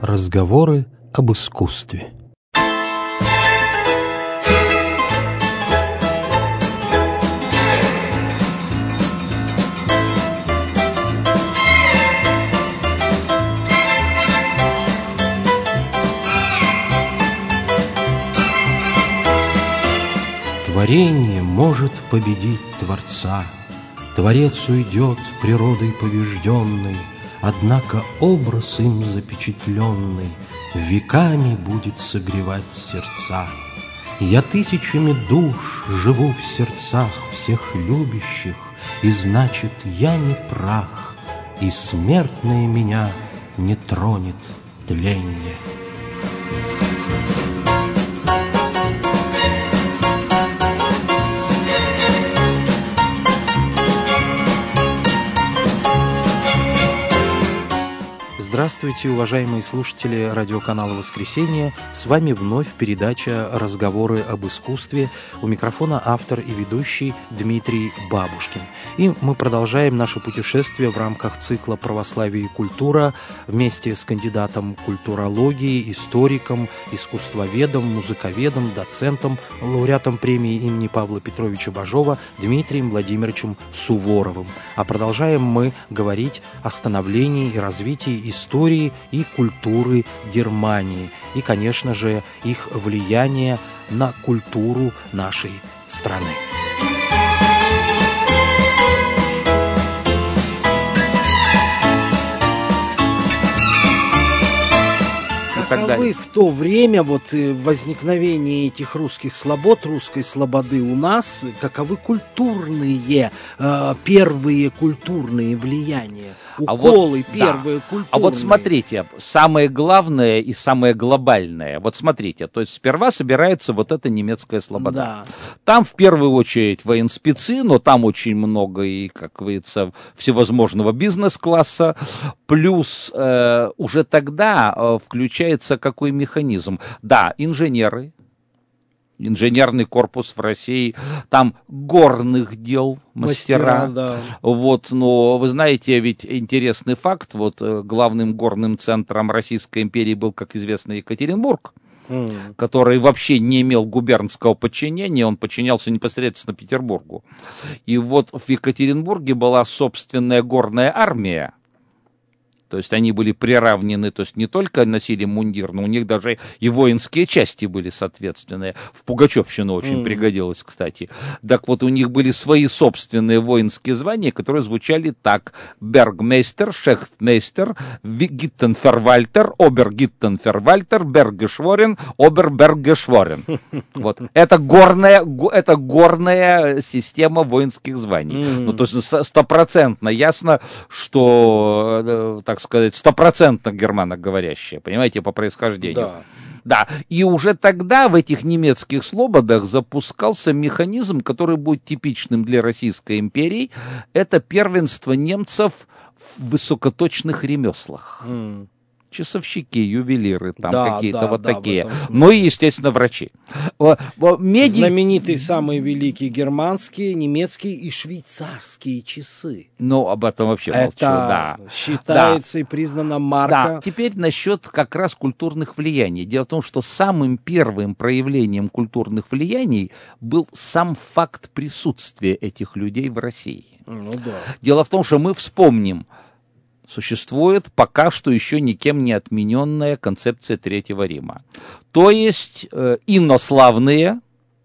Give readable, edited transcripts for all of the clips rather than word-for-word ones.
Разговоры об искусстве. Творение может победить Творца, Творец уйдет природой побежденной, однако образ им запечатленный веками будет согревать сердца. Я тысячами душ живу в сердцах всех любящих, и значит, я не прах, и смертное меня не тронет тленье. Здравствуйте, уважаемые слушатели радиоканала «Воскресенье». С вами вновь передача «Разговоры об искусстве». У микрофона автор и ведущий Дмитрий Бабушкин. И мы продолжаем наше путешествие в рамках цикла «Православие и культура» вместе с кандидатом культурологии, историком, искусствоведом, музыковедом, доцентом, лауреатом премии имени Павла Петровича Бажова Дмитрием Владимировичем Суворовым. А продолжаем мы говорить о становлении и развитии истории и культуры Германии и, конечно же, их влияние на культуру нашей страны. Каковы в то время возникновение этих русских слобод, русской слободы у нас, каковы культурные, первые культурные влияния? Уколы, первые культурные. А вот смотрите, самое главное и самое глобальное. Вот смотрите, то есть сперва собирается вот эта немецкая слобода. Да. Там в первую очередь военспецы, но там очень много и, как говорится, всевозможного бизнес-класса. Плюс уже тогда включается какой механизм? Да, инженеры. Инженерный корпус в России, там горных дел мастера. Да. Вот, но вы знаете, ведь интересный факт, главным горным центром Российской империи был, как известно, Екатеринбург, который вообще не имел губернского подчинения, он подчинялся непосредственно Петербургу. И вот в Екатеринбурге была собственная горная армия. То есть они были приравнены, то есть не только носили мундир, но у них даже и воинские части были соответственные. В Пугачевщину очень пригодилось, кстати. Так вот, у них были свои собственные воинские звания, которые звучали так: бергмейстер, шехтмейстер, гиттенфервальтер, обергиттенфервальтер, бергешворен, обербергешворен. Вот. Это горная система воинских званий. Ну, то есть стопроцентно ясно, что, так сказать, стопроцентно германоговорящая, понимаете, по происхождению. Да, и уже тогда в этих немецких слободах запускался механизм, который будет типичным для Российской империи. Это первенство немцев в высокоточных ремеслах. Часовщики, ювелиры, там какие-то такие. Ну и, естественно, врачи. Знаменитые самые великие германские, немецкие и швейцарские часы. Ну, об этом вообще молчу. Это считается и признана марка. Да, теперь насчет как раз культурных влияний. Дело в том, что самым первым проявлением культурных влияний был сам факт присутствия этих людей в России. Дело в том, что мы вспомним, существует пока что еще никем не отмененная концепция Третьего Рима. То есть инославные,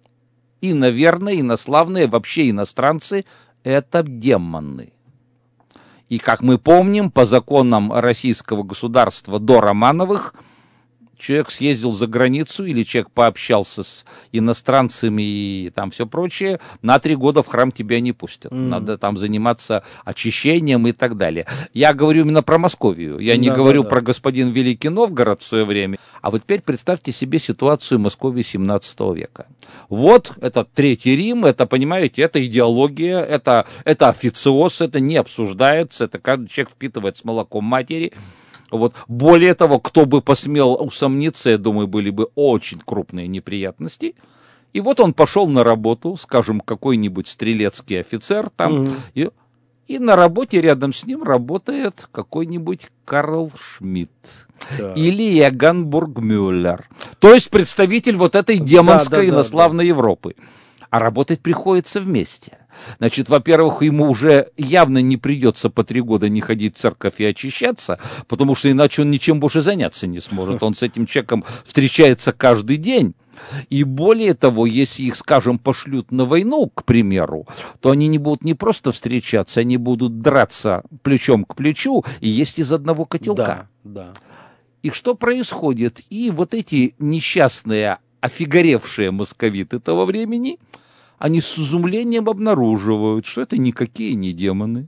инославные, вообще иностранцы — это демоны. И, как мы помним, по законам российского государства до Романовых, человек съездил за границу или человек пообщался с иностранцами и там все прочее, на 3 года в храм тебя не пустят. Надо там заниматься очищением и так далее. Я говорю именно про Московию. Я не говорю про господин Великий Новгород в свое время. А вот теперь представьте себе ситуацию Москвы 17 века. Вот это Третий Рим, это, понимаете, это идеология, это официоз, это не обсуждается, это каждый человек впитывает с молоком матери. Вот. Более того, кто бы посмел усомниться, я думаю, были бы очень крупные неприятности. И вот он пошел на работу, скажем, какой-нибудь стрелецкий офицер там, и И на работе рядом с ним работает какой-нибудь Карл Шмидт. Так. Или Иоганн Бургмюллер. То есть представитель вот этой демонской инославной Европы. А работать приходится вместе. Значит, во-первых, ему уже явно не придется по 3 года не ходить в церковь и очищаться, потому что иначе он ничем больше заняться не сможет. Он с этим человеком встречается каждый день. И более того, если их, скажем, пошлют на войну, к примеру, то они не будут не просто встречаться, они будут драться плечом к плечу и есть из одного котелка. Да. И что происходит? И вот эти несчастные, офигоревшие московиты того времени, они с изумлением обнаруживают, что это никакие не демоны,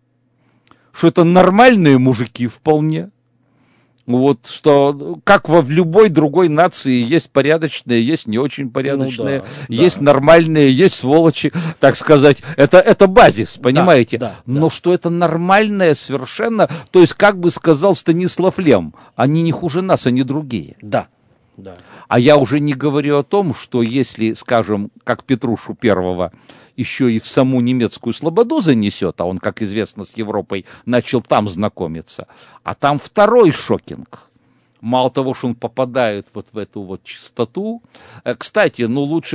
что это нормальные мужики вполне. Вот что, как в любой другой нации есть порядочные, есть не очень порядочные, есть нормальные, есть сволочи, так сказать. Это базис, понимаете? Но что это нормальное совершенно, то есть, как бы сказал Станислав Лем, они не хуже нас, они другие. Да. А я уже не говорю о том, что если, скажем, как Петрушу Первого, еще и в саму немецкую слободу занесет, а он, как известно, с Европой начал там знакомиться, а там второй шокинг. Мало того, что он попадает вот в эту вот чистоту. Кстати, лучше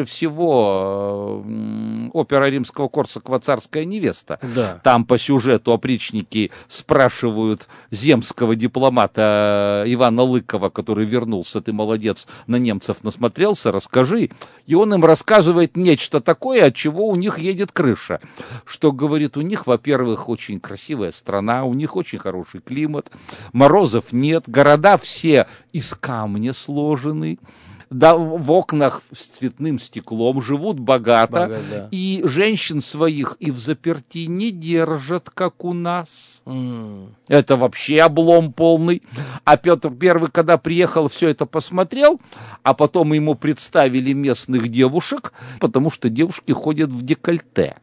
всего опера Римского-Корсакова «Царская невеста». Да. Там по сюжету опричники спрашивают земского дипломата Ивана Лыкова, который вернулся: ты молодец, на немцев насмотрелся, расскажи. И он им рассказывает нечто такое, от чего у них едет крыша. Что, говорит, у них, во-первых, очень красивая страна, у них очень хороший климат, морозов нет, города все из камня сложены, да, в окнах с цветным стеклом, живут богато, и женщин своих и в заперти не держат, как у нас. Это вообще облом полный. А Петр I, когда приехал, все это посмотрел, а потом ему представили местных девушек, потому что девушки ходят в декольте.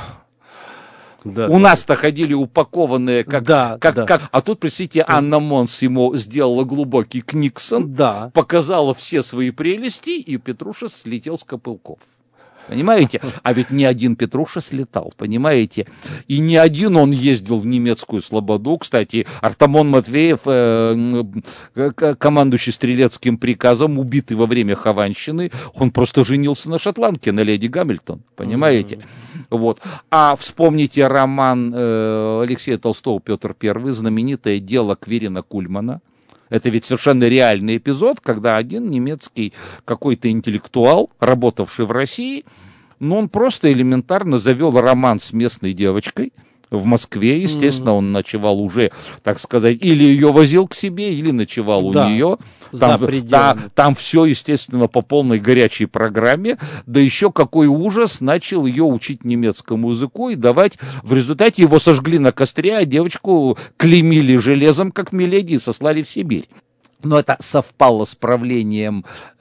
У нас-то ходили упакованные, а тут, представьте, Анна Монс ему сделала глубокий книксон, показала все свои прелести, и Петруша слетел с копылков. Понимаете? А ведь не один Петруша слетал, понимаете? И не один он ездил в немецкую слободу. Кстати, Артамон Матвеев, командующий стрелецким приказом, убитый во время Хованщины, он просто женился на шотландке, на леди Гамильтон, понимаете? Вот. А вспомните роман Алексея Толстого «Петр I», знаменитое дело Кверина Кульмана. Это ведь совершенно реальный эпизод, когда один немецкий какой-то интеллектуал, работавший в России, он просто элементарно завел роман с местной девочкой в Москве. Естественно, он ночевал уже, так сказать, или ее возил к себе, или ночевал у нее. Там все, естественно, по полной горячей программе. Да еще какой ужас, начал ее учить немецкому языку и давать. В результате его сожгли на костре, а девочку клеймили железом, как Миледи, и сослали в Сибирь. Но это совпало с правлением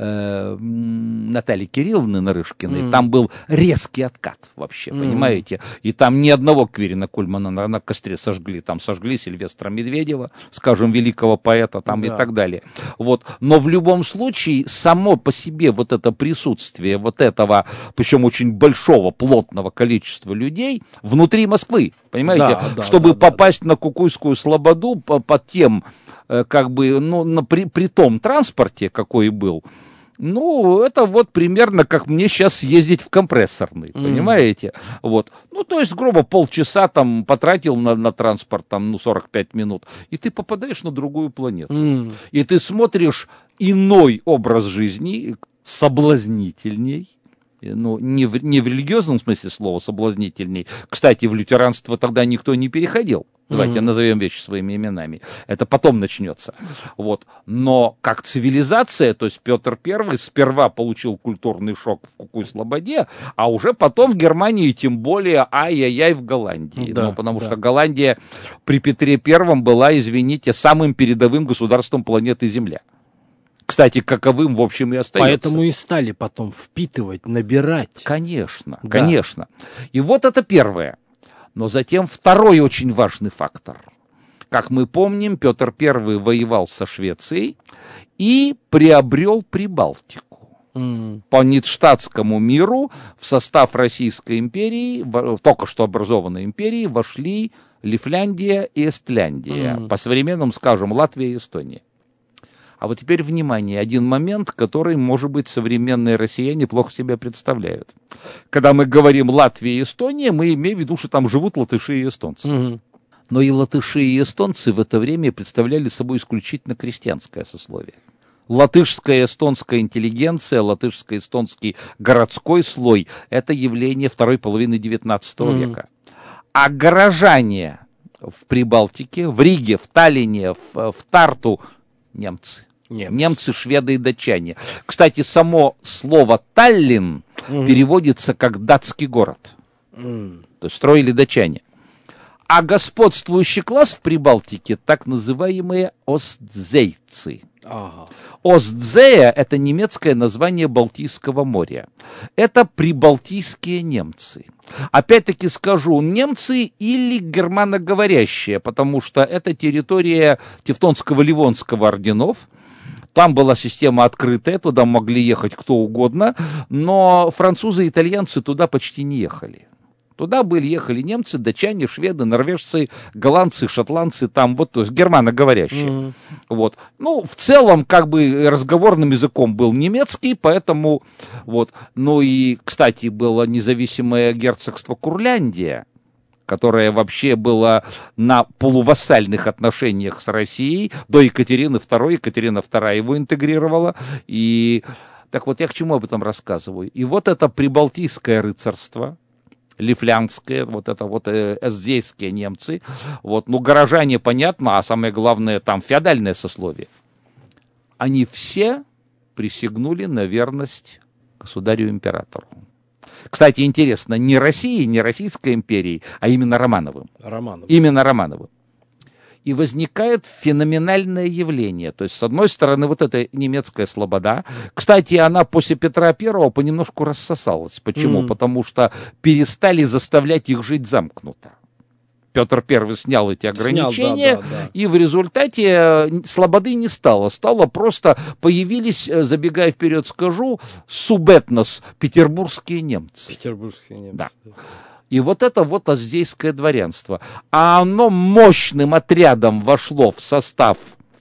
Натальи Кирилловны Нарышкиной. Там был резкий откат вообще, понимаете? И там ни одного Кверина Кульмана на костре сожгли. Там сожгли Сильвестра Медведева, скажем, великого поэта там и так далее. Вот. Но в любом случае, само по себе вот это присутствие вот этого, причем очень большого, плотного количества людей внутри Москвы, понимаете? Чтобы попасть на Кукуйскую слободу под тем, как бы, при том транспорте, какой был, это вот примерно как мне сейчас ездить в компрессорный, понимаете? Вот. То есть, грубо, полчаса там потратил на транспорт, там, 45 минут, и ты попадаешь на другую планету. И ты смотришь иной образ жизни, соблазнительней, не в религиозном смысле слова соблазнительней. Кстати, в лютеранство тогда никто не переходил. Давайте назовем вещи своими именами. Это потом начнется. Вот. Но как цивилизация, то есть Петр I сперва получил культурный шок в Кукуй-Слободе, а уже потом в Германии, тем более, ай-яй-яй, в Голландии. Потому что Голландия при Петре I была, извините, самым передовым государством планеты Земля. Кстати, каковым, в общем, и остается. Поэтому и стали потом впитывать, набирать. Конечно, конечно. И вот это первое. Но затем второй очень важный фактор. Как мы помним, Петр I воевал со Швецией и приобрел Прибалтику. По Ниттштадтскому миру в состав Российской империи, только что образованной империи, вошли Лифляндия и Эстляндия. По современным, скажем, Латвия и Эстония. А вот теперь, внимание, один момент, который, может быть, современные россияне плохо себе представляют. Когда мы говорим Латвия и Эстония, мы имеем в виду, что там живут латыши и эстонцы. Но и латыши, и эстонцы в это время представляли собой исключительно крестьянское сословие. Латышская и эстонская интеллигенция, латышско-эстонский городской слой – это явление второй половины XIX века. А горожане в Прибалтике, в Риге, в Таллине, в Тарту – немцы. Немцы, шведы и датчане. Кстати, само слово «Таллин» переводится как «датский город». То есть строили датчане. А господствующий класс в Прибалтике – так называемые остзейцы. Остзея – это немецкое название Балтийского моря. Это прибалтийские немцы. Опять-таки скажу, немцы или германоговорящие, потому что это территория Тевтонского Ливонского орденов. Там была система открытая, туда могли ехать кто угодно, но французы и итальянцы туда почти не ехали. Туда ехали немцы, датчане, шведы, норвежцы, голландцы, шотландцы, там вот, то есть германоговорящие. Вот. Ну, в целом, как бы разговорным языком был немецкий, поэтому, вот. Ну и, кстати, было независимое герцогство Курляндия, которое вообще было на полувассальных отношениях с Россией до Екатерины II. Екатерина II его интегрировала. И так вот, я к чему об этом рассказываю? И вот это прибалтийское рыцарство, лифляндское, вот это вот эсдейские немцы, вот, ну, горожане, понятно, а самое главное, там феодальное сословие. Они все присягнули на верность государю-императору. Кстати, интересно, не России, не Российской империи, а именно Романовым. Именно Романовым. И возникает феноменальное явление. То есть, с одной стороны, вот эта немецкая слобода. Кстати, она после Петра I понемножку рассосалась. Почему? Потому что перестали заставлять их жить замкнуто. Петр I снял эти ограничения, и в результате слободы не стало. Стало просто, появились, забегая вперед скажу, субэтнос, петербургские немцы. Петербургские немцы. Да. И вот это вот оздейское дворянство. А оно мощным отрядом вошло в состав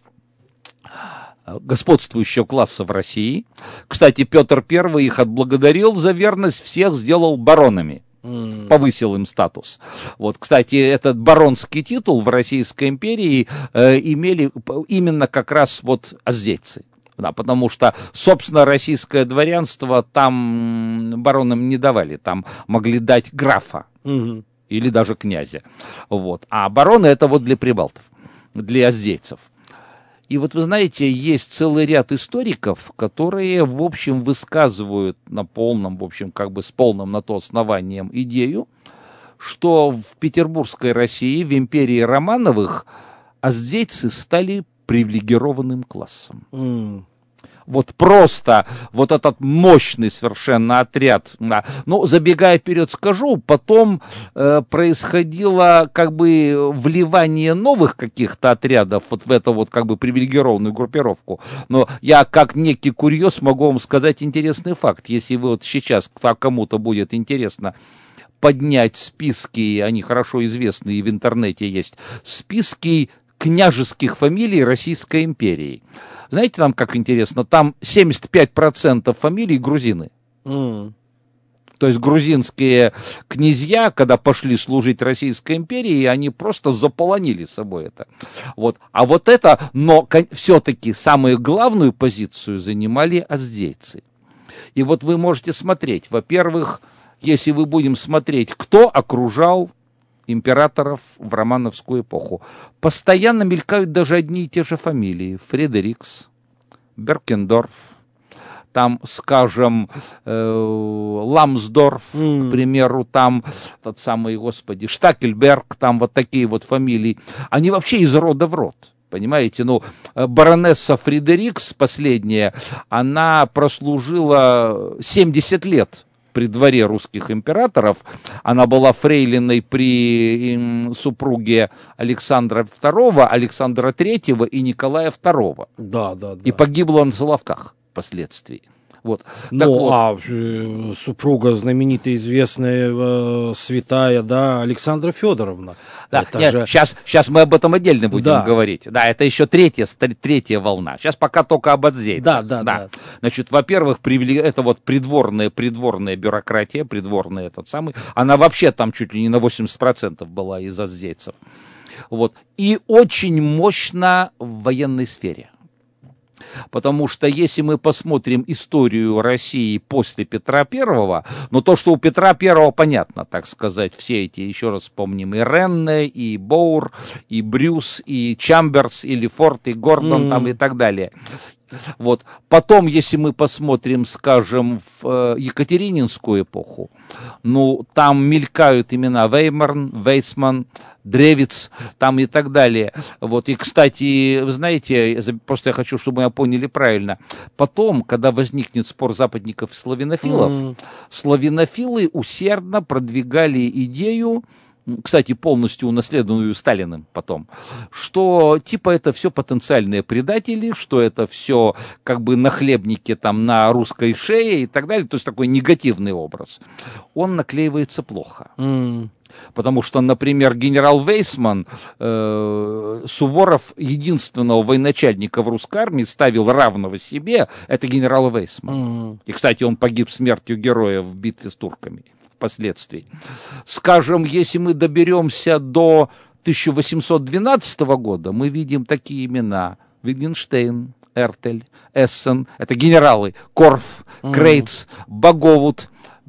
господствующего класса в России. Кстати, Петр I их отблагодарил за верность, всех сделал баронами. Повысил им статус. Вот, кстати, этот баронский титул в Российской империи имели именно как раз вот оздейцы. Да, потому что, собственно, российское дворянство там баронам не давали, там могли дать графа или даже князя. Вот. А бароны это вот для прибалтов, для оздейцев. И вот вы знаете, есть целый ряд историков, которые, в общем, высказывают на полном, в общем, как бы с полным на то основанием идею, что в петербургской России, в империи Романовых, оздейцы стали привилегированным классом. Вот просто вот этот мощный совершенно отряд. Да. Ну, забегая вперед, скажу, потом происходило как бы вливание новых каких-то отрядов вот в эту вот как бы привилегированную группировку. Но я как некий курьез могу вам сказать интересный факт. Если вы вот сейчас кому-то будет интересно поднять списки, они хорошо известны и в интернете есть, списки княжеских фамилий Российской империи. Знаете, там как интересно, там 75% фамилий грузины. То есть грузинские князья, когда пошли служить Российской империи, они просто заполонили собой это. Вот. А вот это, но все-таки самую главную позицию занимали оздейцы. И вот вы можете смотреть, во-первых, если мы будем смотреть, кто окружал императоров в романовскую эпоху. Постоянно мелькают даже одни и те же фамилии. Фредерикс, Беркендорф, там, скажем, Ламсдорф, к примеру, там тот самый, господи, Штакельберг, там вот такие вот фамилии. Они вообще из рода в род. Понимаете, ну, баронесса Фредерикс, последняя, она прослужила 70 лет при дворе русских императоров. Она была фрейлиной при супруге Александра II, Александра III и Николая II. Да. И погибла на Соловках впоследствии. Вот. Супруга знаменитая, известная, святая, да, Александра Федоровна. Да, сейчас мы об этом отдельно будем говорить. Да, это еще третья волна. Сейчас пока только об отзейцах. Да. Значит, во-первых, это вот придворная бюрократия, придворная она вообще там чуть ли не на 80% была из отзейцев. Вот. И очень мощно в военной сфере. Потому что если мы посмотрим историю России после Петра Первого, то, что у Петра Первого понятно, так сказать, все эти, еще раз вспомним, и Ренне, и Боур, и Брюс, и Чамберс, и Лефорт, и Гордон там, и так далее. Вот. Потом, если мы посмотрим, скажем, в Екатерининскую эпоху, там мелькают имена Веймарн, Вейсман, Древиц, там и так далее. Вот. И, кстати, вы знаете, просто я хочу, чтобы мы поняли правильно, потом, когда возникнет спор западников и славянофилов, славянофилы усердно продвигали идею, кстати, полностью унаследованную Сталиным потом, что типа это все потенциальные предатели, что это все как бы нахлебники там на русской шее и так далее, то есть такой негативный образ. Он наклеивается плохо. Потому что, например, генерал Вейсман, Суворов единственного военачальника в русской армии ставил равного себе, это генерал Вейсман. И, кстати, он погиб смертью героя в битве с турками впоследствии. Скажем, если мы доберемся до 1812 года, мы видим такие имена: Витгенштейн, Эртель, Эссен, это генералы, Корф, Крейц, Баговут,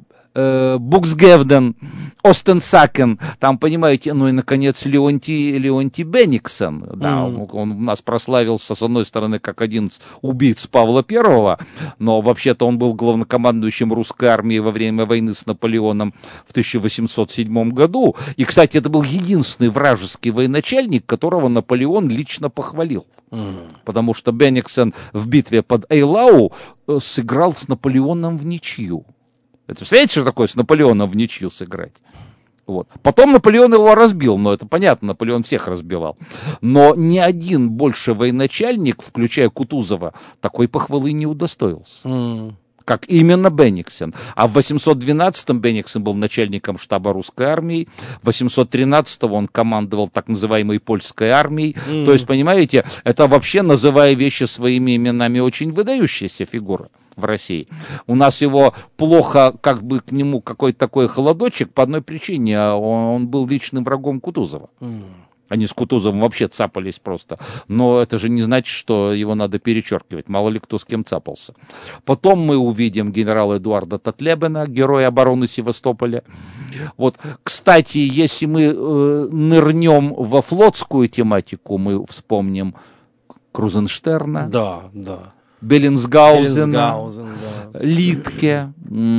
Буксгевден, Остенсакен, там, понимаете, и, наконец, Леонтий Бенниксен, да, он у нас прославился, с одной стороны, как один из убийц Павла I, но вообще-то он был главнокомандующим русской армии во время войны с Наполеоном в 1807 году, и, кстати, это был единственный вражеский военачальник, которого Наполеон лично похвалил, потому что Бенниксен в битве под Эйлау сыграл с Наполеоном в ничью. Это представляете, что такое с Наполеоном в ничью сыграть? Вот. Потом Наполеон его разбил, но это понятно, Наполеон всех разбивал. Но ни один больше военачальник, включая Кутузова, такой похвалы не удостоился. Как именно Бенниксен. А в 812-м Бенниксен был начальником штаба русской армии, в 813-м он командовал так называемой польской армией. То есть, понимаете, это вообще, называя вещи своими именами, очень выдающаяся фигура в России. У нас его плохо, как бы к нему какой-то такой холодочек по одной причине. Он был личным врагом Кутузова. Они с Кутузовым вообще цапались просто. Но это же не значит, что его надо перечеркивать. Мало ли кто с кем цапался. Потом мы увидим генерала Эдуарда Татлебена, героя обороны Севастополя. Вот, кстати, если мы нырнем во флотскую тематику, мы вспомним Крузенштерна. Да. Беллинсгаузена, Литке,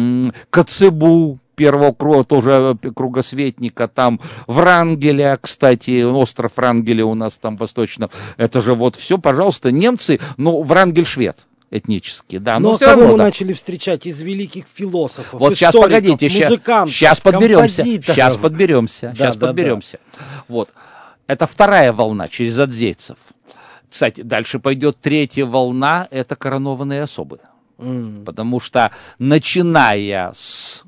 Коцебу, первого тоже кругосветника, там Врангеля, кстати, остров Врангеля у нас там восточно, это же вот все, пожалуйста, немцы, Врангель швед этнически, да. Но все кого равно, мы да. начали встречать из великих философов, вот историков, сейчас, погодите, музыкантов, сейчас композиторов. подберемся. Вот. Это вторая волна через отзейцев. Кстати, дальше пойдет третья волна, это коронованные особы. Потому что, начиная с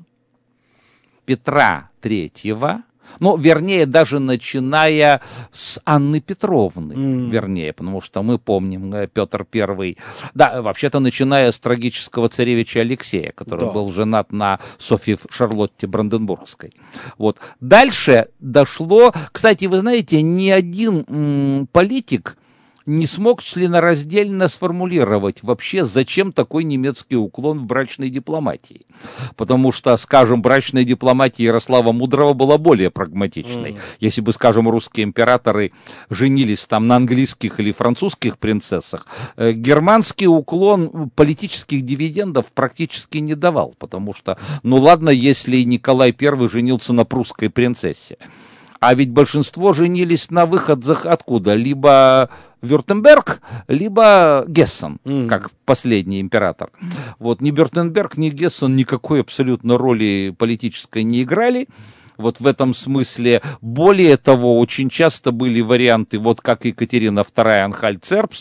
Петра Третьего, вернее, даже начиная с Анны Петровны, потому что мы помним Петр Первый, да, вообще-то начиная с трагического царевича Алексея, который был женат на Софье Шарлотте Бранденбургской. Вот. Дальше дошло, кстати, вы знаете, ни один политик не смог членораздельно сформулировать вообще, зачем такой немецкий уклон в брачной дипломатии. Потому что, скажем, брачная дипломатия Ярослава Мудрого была более прагматичной. Если бы, скажем, русские императоры женились там на английских или французских принцессах, германский уклон политических дивидендов практически не давал. Потому что, ладно, если Николай I женился на прусской принцессе. А ведь большинство женились на выходцах откуда? Либо Вюртемберг, либо Гессен, как последний император. Вот ни Вюртемберг, ни Гессен никакой абсолютно роли политической не играли. Вот в этом смысле, более того, очень часто были варианты, вот как Екатерина II Анхальт-Цербст,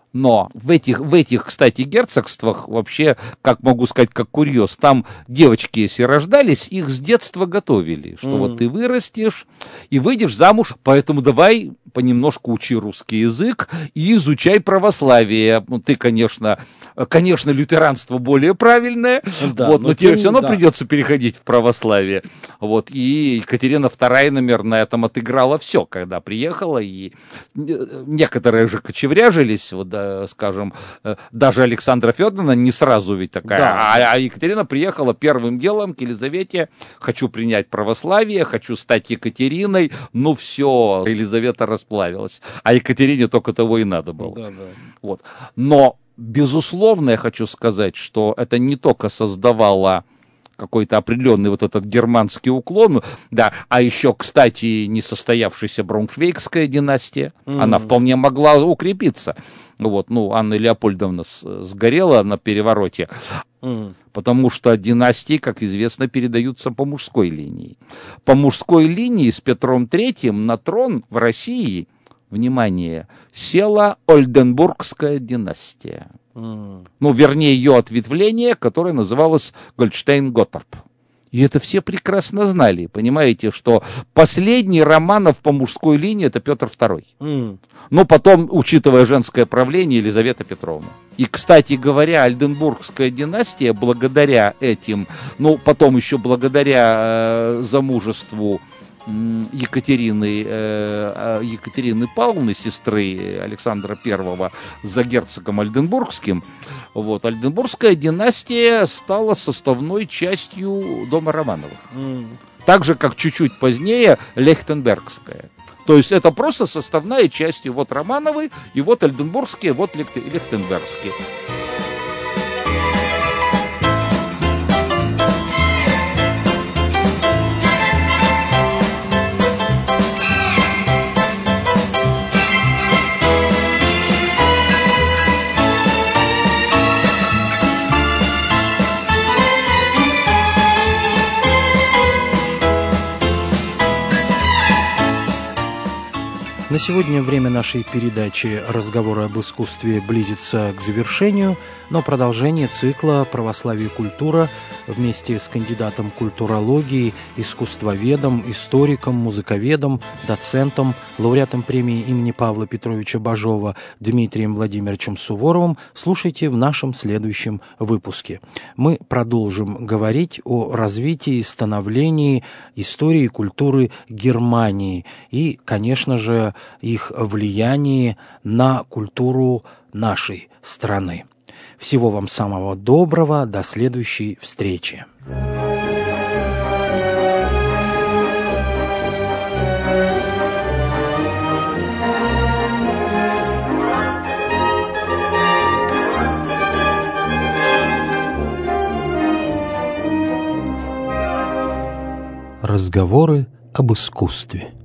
Но в этих, кстати, герцогствах вообще, как могу сказать, как курьез, там девочки, если рождались, их с детства готовили, что вот ты вырастешь и выйдешь замуж, поэтому давай понемножку учи русский язык и изучай православие. Ну, ты, конечно, лютеранство более правильное, Да, вот, но тебе все равно да. придется переходить в православие. Вот, и Екатерина II, наверное, на этом отыграла все, когда приехала, и некоторые же кочевряжились, вот, да, скажем, даже Александра Федоровна не сразу ведь такая, Да. а Екатерина приехала первым делом к Елизавете: хочу принять православие, хочу стать Екатериной, ну все, Елизавета расплавилась, а Екатерине только того и надо было. Да, да. Вот. Но, безусловно, я хочу сказать, что это не только создавало какой-то определенный вот этот германский уклон, да, а еще, кстати, несостоявшаяся Брауншвейгская династия, она вполне могла укрепиться. Вот, ну, Анна Леопольдовна сгорела на перевороте, потому что династии, как известно, передаются по мужской линии. По мужской линии с Петром III на трон в России, внимание, села Ольденбургская династия. Ну, вернее, ее ответвление, которое называлось Гольдштейн-Готторп. И это все прекрасно знали, понимаете, что последний Романов по мужской линии — это Петр II. Но потом, учитывая женское правление, Елизавета Петровна. И, кстати говоря, Ольденбургская династия благодаря этим, ну, потом еще благодаря замужеству Екатерины Павловны, сестры Александра I, за герцогом Ольденбургским, вот, Ольденбургская династия стала составной частью дома Романовых. Так же, как чуть-чуть позднее Лихтенбергская. То есть это просто составная часть. И вот Романовы, и вот Ольденбургские, вот Лихтенбергские. На сегодня время нашей передачи «Разговоры об искусстве» близится к завершению, но продолжение цикла «Православие и культура» вместе с кандидатом культурологии, искусствоведом, историком, музыковедом, доцентом, лауреатом премии имени Павла Петровича Бажова Дмитрием Владимировичем Суворовым слушайте в нашем следующем выпуске. Мы продолжим говорить о развитии и становлении истории и культуры Германии и, конечно же, их влиянии на культуру нашей страны. Всего вам самого доброго, до следующей встречи. Разговоры об искусстве.